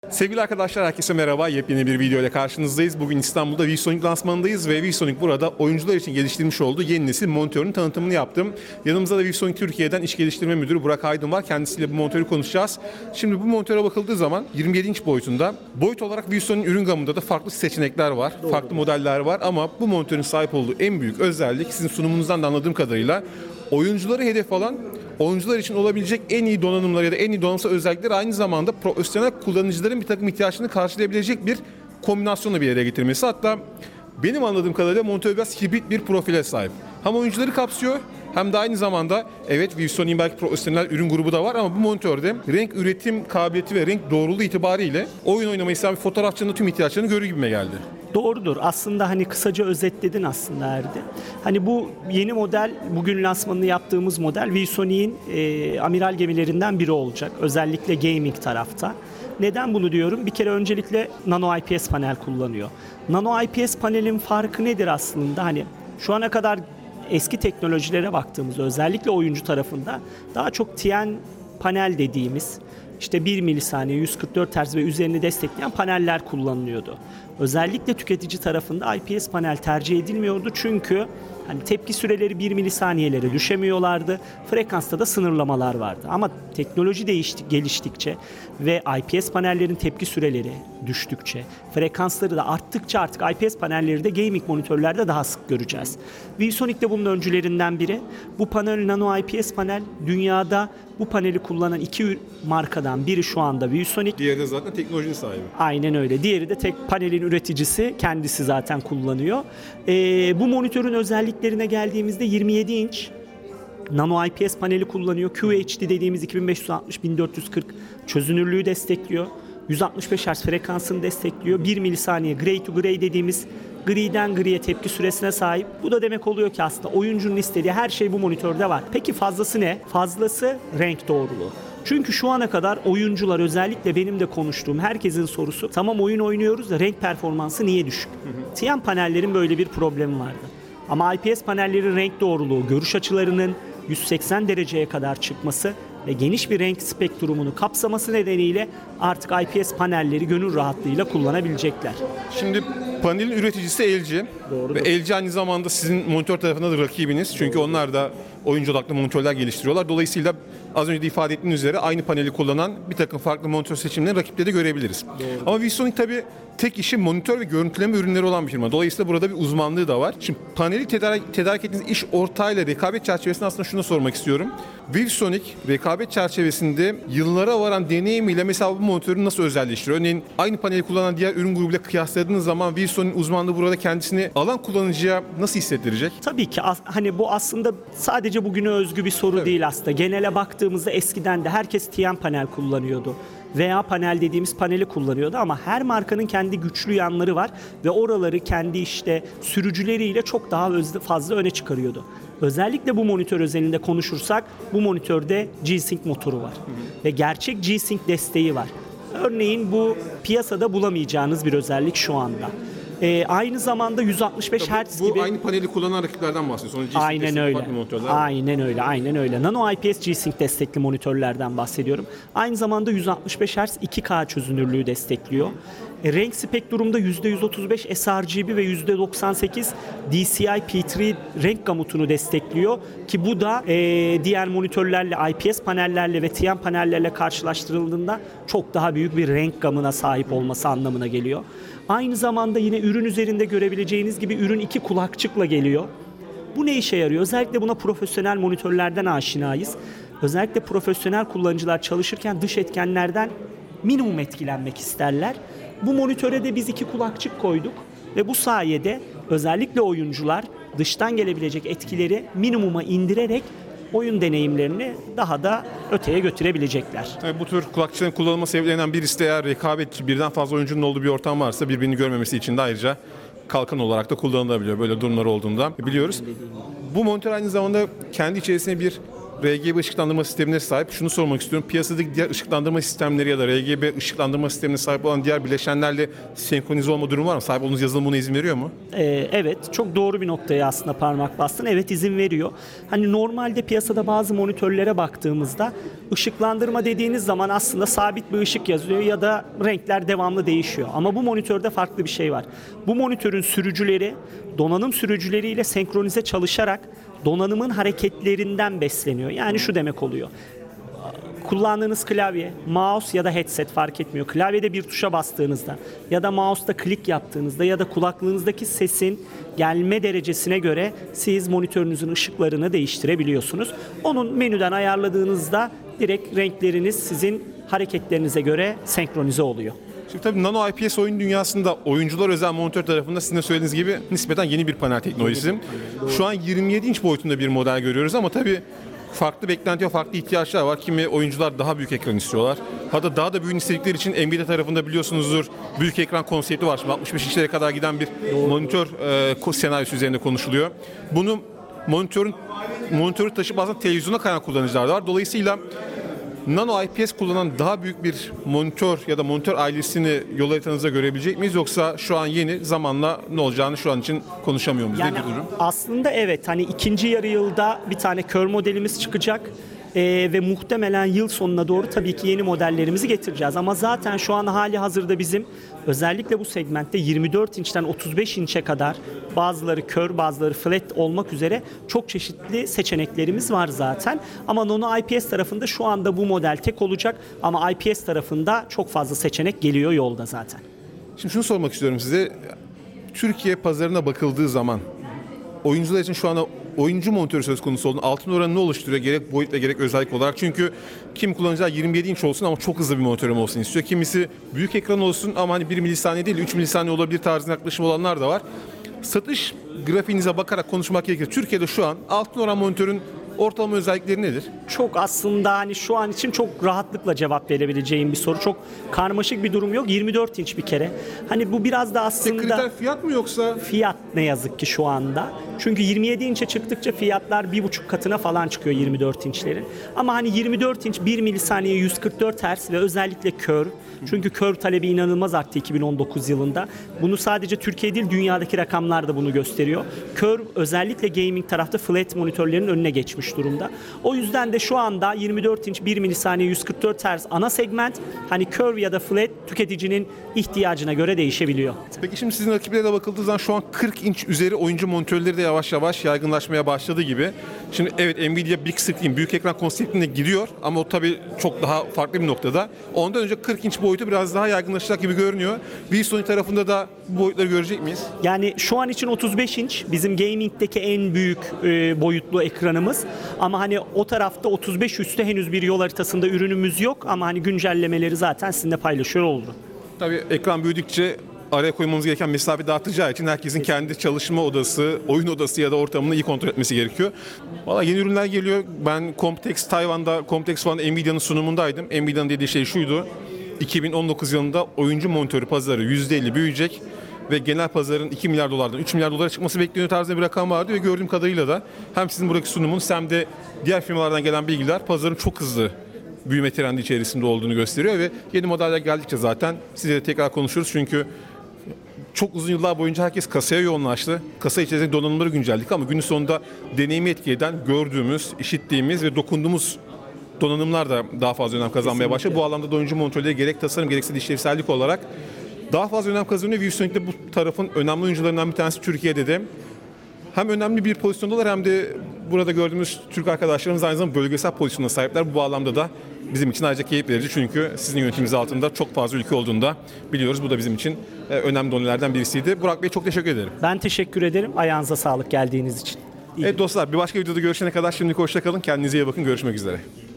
Sevgili arkadaşlar, herkese merhaba. Yepyeni bir video ile karşınızdayız. Bugün İstanbul'da ViewSonic lansmanındayız ve ViewSonic burada oyuncular için geliştirmiş olduğu yeni nesil monitörün tanıtımını yaptım. Yanımızda da ViewSonic Türkiye'den İş Geliştirme Müdürü Burak Aydın var. Kendisiyle bu monitörü konuşacağız. Şimdi bu monitöre bakıldığı zaman 27 inç boyutunda. Boyut olarak ViewSonic'in ürün gamında da farklı seçenekler var. Doğru. Farklı modeller var ama bu monitörün sahip olduğu en büyük özellik, sizin sunumunuzdan da anladığım kadarıyla, oyuncuları hedef alan, oyuncular için olabilecek en iyi donanımlar ya da en iyi donanımsal özellikleri aynı zamanda profesyonel kullanıcıların bir takım ihtiyaçlarını karşılayabilecek bir kombinasyonla bir araya getirmesi. Hatta benim anladığım kadarıyla monitör biraz hibrit bir profile sahip. Hem oyuncuları kapsıyor hem de aynı zamanda, evet, ViewSonic'in belki profesyonel ürün grubu da var ama bu monitörde renk üretim kabiliyeti ve renk doğruluğu itibariyle oyun oynamayı isteyen bir fotoğrafçının tüm ihtiyaçlarını görür gibime geldi. Doğrudur. Aslında hani kısaca özetledin aslında Erdi. Hani bu yeni model, bugün lansmanını yaptığımız model ViewSonic'in amiral gemilerinden biri olacak. Özellikle gaming tarafta. Neden bunu diyorum? Bir kere öncelikle nano IPS panel kullanıyor. Nano IPS panelin farkı nedir aslında? Hani şu ana kadar eski teknolojilere baktığımızda özellikle oyuncu tarafında daha çok TN panel dediğimiz işte 1 milisaniye 144 Hz ve üzerini destekleyen paneller kullanılıyordu. Özellikle tüketici tarafında IPS panel tercih edilmiyordu çünkü hani tepki süreleri 1 milisaniyelere düşemiyorlardı. Frekansta da sınırlamalar vardı. Ama teknoloji geliştikçe ve IPS panellerin tepki süreleri düştükçe, frekansları da arttıkça artık IPS panelleri de gaming monitörlerde daha sık göreceğiz. ViewSonic de bunun öncülerinden biri. Bu panel, nano IPS panel, dünyada bu paneli kullanan iki markadan biri şu anda ViewSonic. Diğeri de zaten teknolojinin sahibi. Aynen öyle. Diğeri de tek panelin üreticisi, kendisi zaten kullanıyor. Bu monitörün özelliklerine geldiğimizde 27 inç nano IPS paneli kullanıyor. QHD dediğimiz 2560-1440 çözünürlüğü destekliyor. 165 Hz frekansını destekliyor. 1 milisaniye gray to gray dediğimiz griden griye tepki süresine sahip. Bu da demek oluyor ki aslında oyuncunun istediği her şey bu monitörde var. Peki fazlası ne? Fazlası renk doğruluğu. Çünkü şu ana kadar oyuncular, özellikle benim de konuştuğum herkesin sorusu, tamam oyun oynuyoruz da renk performansı niye düşük? TN panellerin böyle bir problemi vardı. Ama IPS panellerin renk doğruluğu, görüş açılarının 180 dereceye kadar çıkması ve geniş bir renk spektrumunu kapsaması nedeniyle artık IPS panelleri gönül rahatlığıyla kullanabilecekler. Şimdi panelin üreticisi LG. Doğrudur. Ve LG aynı zamanda sizin monitör tarafında da rakibiniz. Çünkü onlar da oyuncu odaklı monitörler geliştiriyorlar. Dolayısıyla az önce de ifade ettiğiniz üzere aynı paneli kullanan bir takım farklı monitör seçimlerini rakipleri de görebiliriz. Doğru. Ama ViewSonic tabii tek işi monitör ve görüntüleme ürünleri olan bir firma. Dolayısıyla burada bir uzmanlığı da var. Şimdi paneli tedarik ettiğiniz iş ortağıyla rekabet çerçevesinde aslında şunu sormak istiyorum. ViewSonic rekabet çerçevesinde yıllara varan deneyimiyle mesela bu monitörü nasıl özelleştiriyor? Örneğin aynı paneli kullanan diğer ürün grubuyla kıyasladığınız zaman ViewSonic'in uzmanlığı burada kendisini alan kullanıcıya nasıl hissettirecek? Tabii ki hani bu aslında sadece bugüne özgü bir soru değil aslında. Genele baktığımızda eskiden de herkes TN panel kullanıyordu. Veya panel dediğimiz paneli kullanıyordu ama her markanın kendi güçlü yanları var ve oraları kendi işte sürücüleriyle çok daha fazla öne çıkarıyordu. Özellikle bu monitör özelinde konuşursak, bu monitörde G-Sync motoru var ve gerçek G-Sync desteği var. Örneğin bu piyasada bulamayacağınız bir özellik şu anda. Aynı zamanda 165 Hz gibi. Bu aynı paneli kullanan rakiplerden bahsediyoruz. Aynen öyle. Aynen öyle. Nano IPS G-Sync destekli monitörlerden bahsediyorum. Aynı zamanda 165 Hz 2K çözünürlüğü destekliyor. Renk spektrumda %135 sRGB ve %98 DCI-P3 renk gamutunu destekliyor ki bu da diğer monitörlerle, IPS panellerle ve TN panellerle karşılaştırıldığında çok daha büyük bir renk gamına sahip olması anlamına geliyor. Aynı zamanda yine ürün üzerinde görebileceğiniz gibi ürün 2 kulakçıkla geliyor. Bu ne işe yarıyor? Özellikle buna profesyonel monitörlerden aşinayız. Özellikle profesyonel kullanıcılar çalışırken dış etkenlerden minimum etkilenmek isterler. Bu monitöre de biz 2 kulakçık koyduk ve bu sayede özellikle oyuncular dıştan gelebilecek etkileri minimuma indirerek oyun deneyimlerini daha da öteye götürebilecekler. Tabii bu tür kulakçıların kullanılma sebeplerinden birisi de, eğer rekabetçi birden fazla oyuncunun olduğu bir ortam varsa, birbirini görmemesi için de ayrıca kalkan olarak da kullanılabiliyor böyle durumlar olduğunda biliyoruz. Bu monitör aynı zamanda kendi içerisinde bir RGB ışıklandırma sistemine sahip. Şunu sormak istiyorum. Piyasadaki diğer ışıklandırma sistemleri ya da RGB ışıklandırma sistemine sahip olan diğer bileşenlerle senkronize olma durumu var mı? Sahip olduğunuz yazılım buna izin veriyor mu? Evet, çok doğru bir noktaya aslında parmak bastın. Evet, izin veriyor. Hani normalde piyasada bazı monitörlere baktığımızda ışıklandırma dediğiniz zaman aslında sabit bir ışık yazıyor ya da renkler devamlı değişiyor. Ama bu monitörde farklı bir şey var. Bu monitörün sürücüleri donanım sürücüleriyle senkronize çalışarak donanımın hareketlerinden besleniyor. Yani şu demek oluyor. Kullandığınız klavye, mouse ya da headset fark etmiyor. Klavyede bir tuşa bastığınızda ya da mouse'da klik yaptığınızda ya da kulaklığınızdaki sesin gelme derecesine göre siz monitörünüzün ışıklarını değiştirebiliyorsunuz. Onun menüden ayarladığınızda direkt renkleriniz sizin hareketlerinize göre senkronize oluyor. Şimdi tabii Nano IPS oyun dünyasında oyuncular özel monitör tarafında sizin de söylediğiniz gibi nispeten yeni bir panel teknolojisi. Şu an 27 inç boyutunda bir model görüyoruz ama tabii farklı beklenti ve farklı ihtiyaçlar var. Kimi oyuncular daha büyük ekran istiyorlar. Hatta daha da büyük istedikleri için Nvidia tarafında biliyorsunuzdur büyük ekran konsepti var. Şimdi 65 inçlere kadar giden bir monitör senaryosu üzerinde konuşuluyor. Bunu monitörü taşıp bazen televizyona kayan kullanıcılar da var. Dolayısıyla Nano IPS kullanan daha büyük bir monitör ya da monitör ailesini yol haritanızda görebilecek miyiz? Yoksa şu an yeni, zamanla ne olacağını şu an için konuşamıyor muyuz? Yani nedir durum? aslında evet, hani ikinci yarı yılda bir tane kör modelimiz çıkacak. Ve muhtemelen yıl sonuna doğru tabii ki yeni modellerimizi getireceğiz. Ama zaten şu an hali hazırda bizim özellikle bu segmentte 24 inçten 35 inçe kadar bazıları kör, bazıları flat olmak üzere çok çeşitli seçeneklerimiz var zaten. Ama Nano IPS tarafında şu anda bu model tek olacak ama IPS tarafında çok fazla seçenek geliyor yolda zaten. Şimdi şunu sormak istiyorum size. Türkiye pazarına bakıldığı zaman oyuncular için şu anda oyuncu monitörü söz konusu olduğunda altın oranı ne oluşturuyor? Gerek boyut ve gerek özellik olarak. Çünkü kim kullanıcılar 27 inç olsun ama çok hızlı bir monitörüm olsun istiyor. Kimisi büyük ekran olsun ama hani 1 milisaniye değil 3 milisaniye olabilir tarzında yaklaşım olanlar da var. Satış grafiğinize bakarak konuşmak gerekir. Türkiye'de şu an altın oran monitörün ortalama özellikleri nedir? Çok aslında hani şu an için çok rahatlıkla cevap verebileceğim bir soru. Çok karmaşık bir durum yok. 24 inç bir kere. Hani bu biraz da aslında... Kriter fiyat mı yoksa? Fiyat ne yazık ki şu anda. Çünkü 27 inçe çıktıkça fiyatlar 1,5 katına falan çıkıyor 24 inçlerin. Ama hani 24 inç 1 milisaniye 144 Hz ve özellikle kör. Çünkü kör talebi inanılmaz arttı 2019 yılında. Bunu sadece Türkiye değil dünyadaki rakamlar da bunu gösteriyor. Kör özellikle gaming tarafta flat monitörlerin önüne geçmiş durumda. O yüzden de şu anda 24 inç 1 milisaniye 144 Hz ana segment hani kör ya da flat tüketicinin ihtiyacına göre değişebiliyor. Peki şimdi sizin rakiplere de bakıldığı zaman şu an 40 inç üzeri oyuncu monitörleri de yavaş yavaş yaygınlaşmaya başladı gibi. Şimdi evet Nvidia Big Screen büyük ekran konseptine giriyor ama o tabii çok daha farklı bir noktada. Ondan önce 40 inç boyutu biraz daha yaygınlaşacak gibi görünüyor. ViewSonic tarafında da bu boyutları görecek miyiz? Yani şu an için 35 inç bizim gaming'deki en büyük boyutlu ekranımız. Ama hani o tarafta 35 üstü henüz bir yol haritasında ürünümüz yok ama hani güncellemeleri zaten sizinle paylaşıyor oldu. Tabii ekran büyüdükçe araya koymamız gereken mesafe de artacağı için herkesin kendi çalışma odası, oyun odası ya da ortamını iyi kontrol etmesi gerekiyor. Valla yeni ürünler geliyor. Ben Computex Tayvan'da, Computex falan Nvidia'nın sunumundaydım. Nvidia'nın dediği şey şuydu. 2019 yılında oyuncu monitörü pazarı %50 büyüyecek ve genel pazarın 2 milyar dolardan 3 milyar dolara çıkması bekleniyor tarzında bir rakam vardı ve gördüğüm kadarıyla da hem sizin buradaki sunumunuz hem de diğer firmalardan gelen bilgiler pazarın çok hızlı büyüme trendi içerisinde olduğunu gösteriyor ve yeni modeller geldikçe zaten size de tekrar konuşuruz çünkü çok uzun yıllar boyunca herkes kasaya yoğunlaştı. Kasa içerisinde donanımları güncelledik ama günün sonunda deneyimi etki eden gördüğümüz, işittiğimiz ve dokunduğumuz donanımlar da daha fazla önem kazanmaya başladı. Bu alanda da oyuncu monitörleri gerek tasarım gerekse de işlevsellik olarak daha fazla önem kazanıyor. ViewSonic'te bu tarafın önemli oyuncularından bir tanesi Türkiye'de de. Hem önemli bir pozisyondalar hem de burada gördüğümüz Türk arkadaşlarımız aynı zamanda bölgesel pozisyona sahipler. Bu bağlamda da bizim için ayrıca keyif verici çünkü sizin yönetiminiz altında çok fazla ülke olduğunu da biliyoruz. Bu da bizim için önemli donelerden birisiydi. Burak Bey çok teşekkür ederim. Ben teşekkür ederim. Ayağınıza sağlık geldiğiniz için. Evet dostlar bir başka videoda görüşene kadar şimdilik hoşça kalın. Kendinize iyi bakın. Görüşmek üzere.